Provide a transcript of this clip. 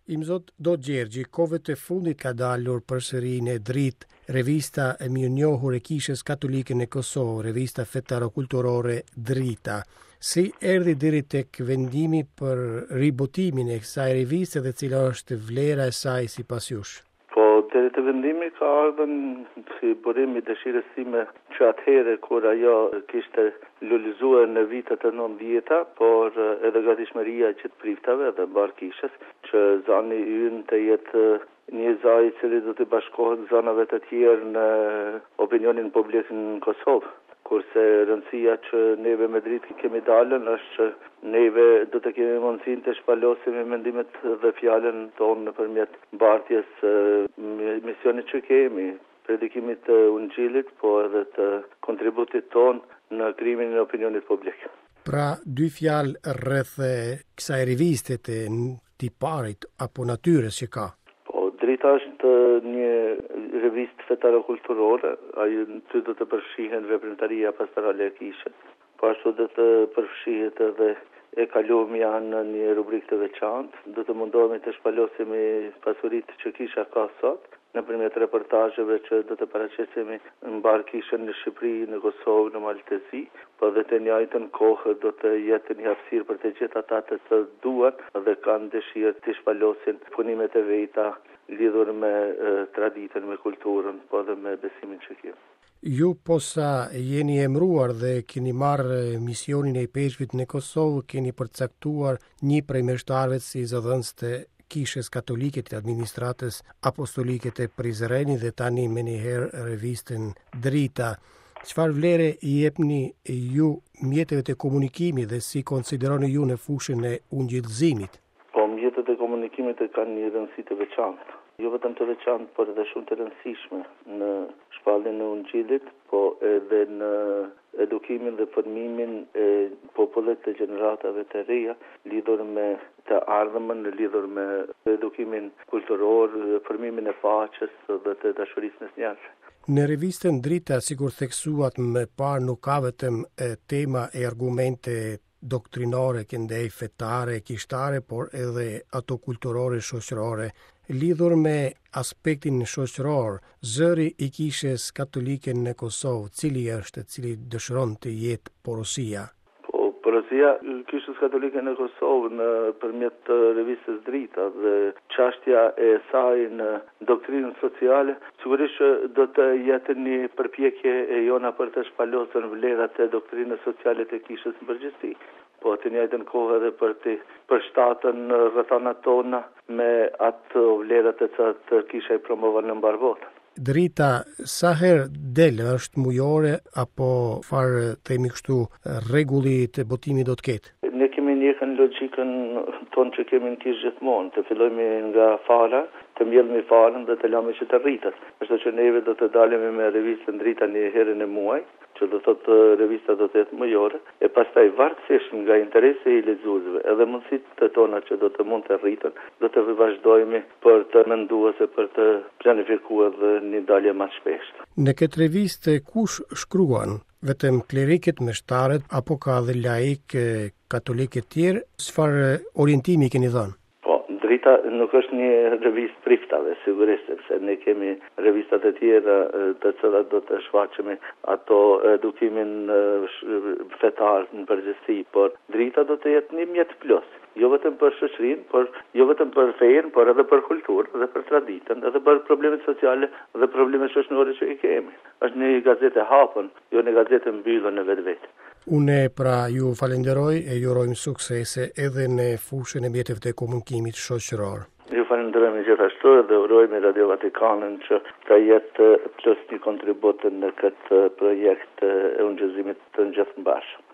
Imzot Do Gjergji, kohët e fundit ka dalur përsëri në dritë revista e mirënjohur e Kishës Katolike në Kosovë, revista fetaro-kulturore Drita. Si erdhi deri tek vendimi për ribotimin e kësaj reviste dhe cila është vlera e saj sipas jush? Po, deri te vendimi ka ardhur si burim i dëshirës time që atëherë kur ajo kishte lulëzuar në vitet e 90-ta, por edhe gatishmëria që të priftave dhe mbar kishës, që zani ynë të jetë një zaj i cili do të bashkohet zonave të tjerë në opinionin publik në Kosovë. Kurse rëndësia që neve me dritë kemi dalën është që neve do të kemi mundësinë të shpalosim mendimet dhe fjalën tonë nëpërmjet mbartjes misionit që kemi, predikimit të Ungjillit, po edhe të kontributit tonë në krijimin e opinionit publik. Pra, dy fjalë rreth kësaj reviste të tiparit apo natyrës që ka. Drita është një revistë fetaro-kulturore, ajo ty do të përfshihen veprimtaria pastorale e kishës. Po ashtu do të përfshihet edhe e kalumja në një rubrikë të veçantë, do të mundohemi të shpalosemi pasuritë që kisha ka sot, nëpërmjet reportazheve që do të paraqesemi mbar kishën në Shqipëri, në Kosovë, në Maltezi, po dhe të njëjtën kohë do të jetë një hapësirë për të gjithë ata që duan dhe kanë dëshirë të shpalosin punimet e veta lidhur me traditën, me kulturën, po dhe me besimin që kemi. Ju posa jeni emruar dhe keni marrë misionin e peshqit në Kosovë, keni përcaktuar një prej meshtarëve si zëdhënës të Kishës Katolike të administratës apostolike të Prizreni dhe tani me njëherë revistën Drita. Çfarë vlere i jepni ju mjeteve të komunikimit dhe si konsideroni ju në fushën e ungjillëzimit? Po, mjetet e komunikimit e kanë një rëndësi të veçantë. Jo vetëm të veçantë, por edhe shumë të rëndësishme në shpalljen e Ungjillit, po edhe në edukimin dhe formimin e popullit të gjeneratave të reja, lidhur me të ardhmen, lidhur me edukimin kulturor, formimin e paqes dhe të dashurisë mes njerëzve. Në revistën Drita, sikur theksuat më parë, nuk ka vetëm tema e argumente doktrinore, këndej fetare, kishtare, por edhe ato kulturore, shoqërore. Lidhur me aspektin shoqëror, zëri i Kishës Katolike në Kosovë, cili është, cili dëshiron të jetë porosia? Po, porosia Kishës Katolike në Kosovë në përmjet revistës Drita dhe çështja e saj në doktrinën sociale, sigurisht do të jetë një përpjekje e jona për të shpalosur vlerat e doktrinës sociale të Kishës në përgjithësi. Po të njëjtën kohë edhe për të përshtatën rrethanat tona me atë vlerat të kisha i promovon në mbar botën. Drita, sa herë del është mujore apo farë themi kështu rregulli të botimit do të ketë? Ne kemi njëkën logjikën tonë që kemi në kishë gjithmonë, të fillojmë nga fara, të mbjellëmi farën dhe të lëmë që të rritet. Kështu që neve do të dalemi me revistën Drita një herën e muaj, që do thotë revista do të jetë mujore, e pastaj varësisht nga interesi i lexuesve, edhe mundësitë tona që do të mund të rriten, do të vazhdojmë për të menduar se për të planifikuar dhe një dalje më shpeshtë. Në këtë revistë kush shkruan? Vetëm klerikët, meshtarët apo ka dhe laik katolikë të tjerë? Çfarë orientimi keni dhënë? Drita nuk është një revistë priftave, sigurisht, sepse ne kemi revistat e tjera të cilat do të shfaqemi ato edukimin fetar në përgjithësi, por Drita do të jetë një mjet plus, jo vetëm për shoqërinë, por jo vetëm për fenë, por edhe për kulturën, edhe për traditën, edhe për problemet sociale dhe problemet shoqërore që i kemi. Është një gazetë e hapur, jo një gazetë mbyllur në vetvete. Unë pra ju falenderoj e ju urojmë suksese edhe në fushën e mjeteve të komunikimit shoqëror. Ju falenderojmë gjithashtu dhe urojmë Radio Vatikanën që të jetë plus një kontribut në këtë projekt e ungjillëzimit të ngjashëm bashkë.